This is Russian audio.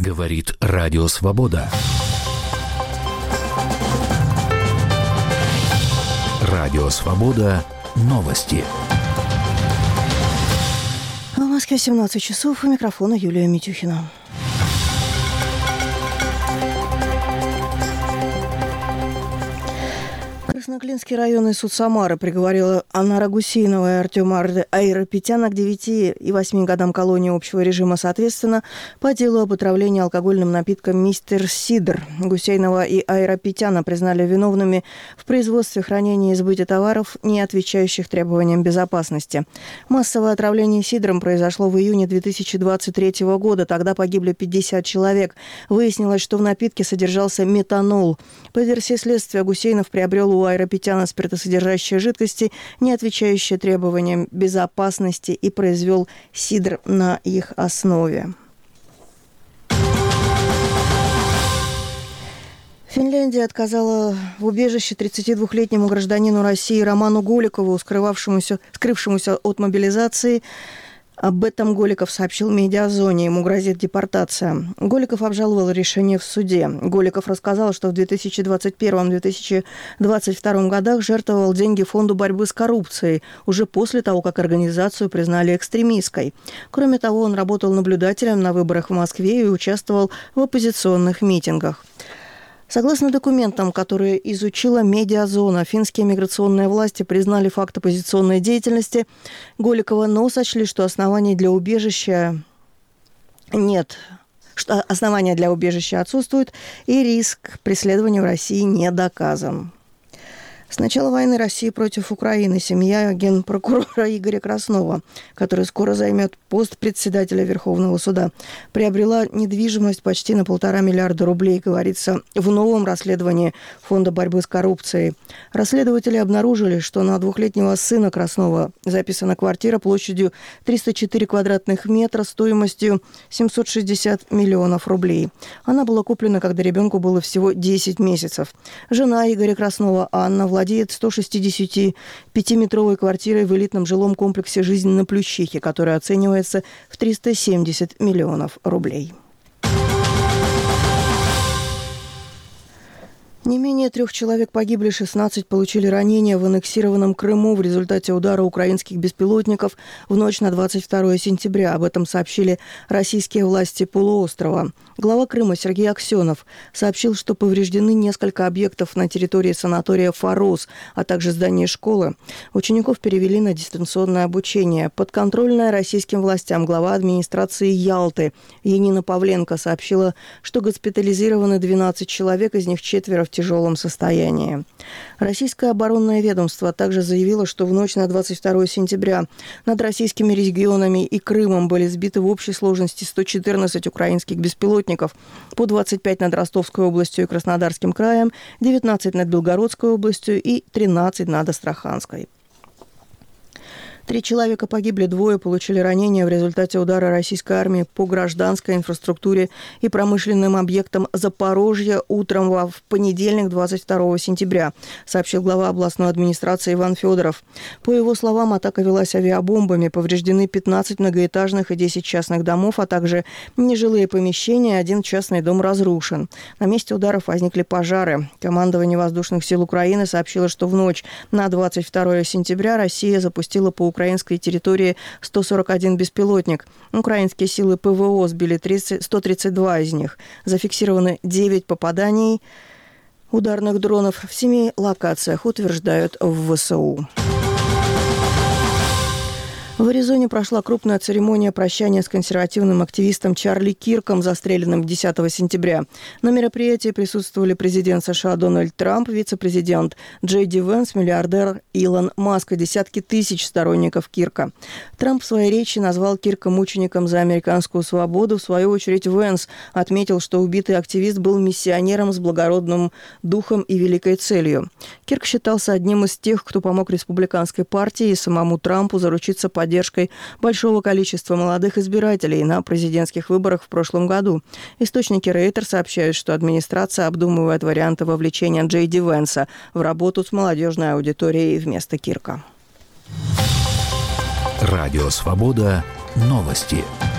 Говорит Радио Свобода. Радио Свобода. Новости. В Москве 17 часов. У микрофона Юлия Митюхина. Красноклинский районный суд Самары приговорил Анара Гусейнова и Артема Айрапетяна к 9 и 8 годам колонии общего режима соответственно по делу об отравлении алкогольным напитком «Мистер Сидр». Гусейнова и Айрапетяна признали виновными в производстве, хранении и сбыте товаров, не отвечающих требованиям безопасности. Массовое отравление сидром произошло в июне 2023 года. Тогда погибли 50 человек. Выяснилось, что в напитке содержался метанол. По версии следствия, Гусейнов приобрел у Айрапетяна спиртосодержащие жидкости, не отвечающие требованиям безопасности, и произвел сидр на их основе. Финляндия отказала в убежище 32-летнему гражданину России Роману Голикову, скрывшемуся от мобилизации. Об этом Голиков сообщил «Медиазоне». Ему грозит депортация. Голиков обжаловал решение в суде. Голиков рассказал, что в 2021-2022 годах жертвовал деньги Фонду борьбы с коррупцией, уже после того, как организацию признали экстремистской. Кроме того, он работал наблюдателем на выборах в Москве и участвовал в оппозиционных митингах. Согласно документам, которые изучила «Медиазона», финские миграционные власти признали факт оппозиционной деятельности Голикова, но сочли, что оснований для убежища нет, что основания для убежища отсутствуют, и риск преследования в России не доказан. С начала войны России против Украины семья генпрокурора Игоря Краснова, который скоро займет пост председателя Верховного суда, приобрела недвижимость почти на 1,5 миллиарда рублей, говорится в новом расследовании Фонда борьбы с коррупцией. Расследователи обнаружили, что на 2-летнего сына Краснова записана квартира площадью 304 квадратных метра стоимостью 760 миллионов рублей. Она была куплена, когда ребенку было всего 10 месяцев. Жена Игоря Краснова, Анна, владеет 165-метровой квартирой в элитном жилом комплексе «Жизнь на Плющихе», которая оценивается в 370 миллионов рублей. Не менее 3 человек погибли, 16 получили ранения в аннексированном Крыму в результате удара украинских беспилотников в ночь на 22 сентября. Об этом сообщили российские власти полуострова. Глава Крыма Сергей Аксенов сообщил, что повреждены несколько объектов на территории санатория «Форос», а также здание школы. Учеников перевели на дистанционное обучение. Подконтрольная российским властям глава администрации Ялты Янина Павленко сообщила, что госпитализированы 12 человек, из них 4 в тяжелом состоянии. Российское оборонное ведомство также заявило, что в ночь на 22 сентября над российскими регионами и Крымом были сбиты в общей сложности 114 украинских беспилотников, по 25 над Ростовской областью и Краснодарским краем, 19 над Белгородской областью и 13 над Астраханской. 3 человека погибли, 2 получили ранения в результате удара российской армии по гражданской инфраструктуре и промышленным объектам Запорожья утром в понедельник, 22 сентября, сообщил глава областной администрации Иван Федоров. По его словам, атака велась авиабомбами, повреждены 15 многоэтажных и 10 частных домов, а также нежилые помещения, 1 частный дом разрушен. На месте ударов возникли пожары. Командование воздушных сил Украины сообщило, что в ночь на 22 сентября Россия запустила по украинской территории 141 беспилотник. Украинские силы ПВО сбили 132 из них. Зафиксированы 9 попаданий ударных дронов в 7 локациях, утверждают в ВСУ. В Аризоне прошла крупная церемония прощания с консервативным активистом Чарли Кирком, застреленным 10 сентября. На мероприятии присутствовали президент США Дональд Трамп, вице-президент Джей Ди Венс, миллиардер Илон Маск и десятки тысяч сторонников Кирка. Трамп в своей речи назвал Кирка мучеником за американскую свободу. В свою очередь Венс отметил, что убитый активист был миссионером с благородным духом и великой целью. Кирк считался одним из тех, кто помог республиканской партии и самому Трампу заручиться поддержкой большого количества молодых избирателей на президентских выборах в прошлом году. Источники Рейтер сообщают, что администрация обдумывает варианты вовлечения Джей Ди Венса в работу с молодежной аудиторией вместо Кирка. Радио «Свобода». Новости.